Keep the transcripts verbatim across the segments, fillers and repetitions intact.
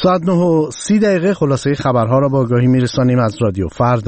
ساعت نه و سی دقیقه خلاصه خبرها را با آگاهی میرسانیم از رادیو فردا.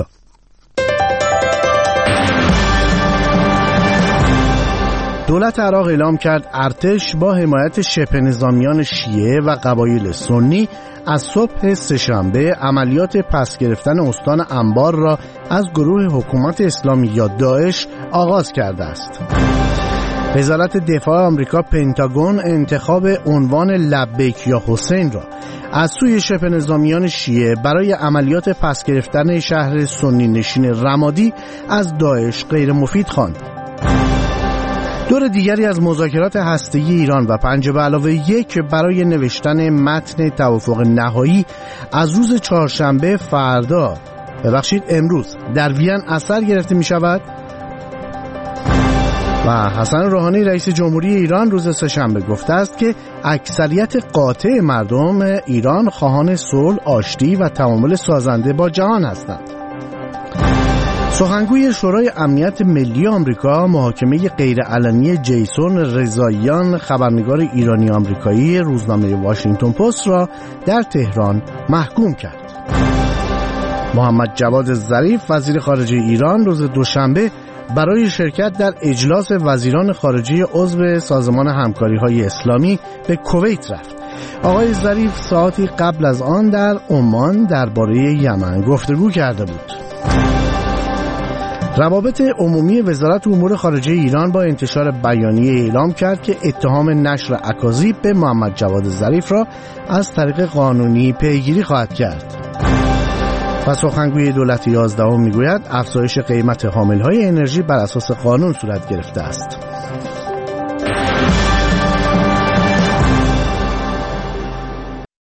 دولت عراق اعلام کرد ارتش با حمایت شبه نظامیان شیعه و قبایل سنی از صبح سه‌شنبه عملیات پس گرفتن استان انبار را از گروه حکومت اسلامی یا داعش آغاز کرده است. وزارت دفاع آمریکا پنتاگون انتخاب عنوان لبیک یا حسین را از سوی شبه نظامیان شیعه برای عملیات پس گرفتن شهر سنی نشین رمادی از داعش غیر مفید خواند. دور دیگری از مذاکرات هسته‌ای ایران و پنج به علاوه یک برای نوشتن متن توافق نهایی از روز چهارشنبه فردا ببخشید امروز در وین اثر گرفته می شود و حسن روحانی رئیس جمهوری ایران روز سه‌شنبه گفته است که اکثریت قاطع مردم ایران خواهان صلح، آشتی و تعامل سازنده با جهان هستند. سخنگوی شورای امنیت ملی آمریکا محاکمه غیرعلنی جیسون رضاییان خبرنگار ایرانی آمریکایی روزنامه واشنگتن پست را در تهران محکوم کرد. محمد جواد ظریف وزیر خارجه ایران روز دوشنبه برای شرکت در اجلاس وزیران خارجه عضو سازمان همکاری‌های اسلامی به کویت رفت. آقای ظریف ساعتی قبل از آن در عمان درباره یمن گفتگو کرده بود. روابط عمومی وزارت امور خارجه ایران با انتشار بیانیه اعلام کرد که اتهام نشر اکاذیب به محمد جواد ظریف را از طریق قانونی پیگیری خواهد کرد. و سخنگوی دولت یازدهم میگوید افزایش قیمت حامل‌های انرژی بر اساس قانون صورت گرفته است.